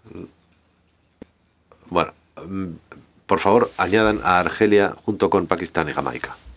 Bueno, por favor, añadan a Argelia junto con Pakistán y Jamaica.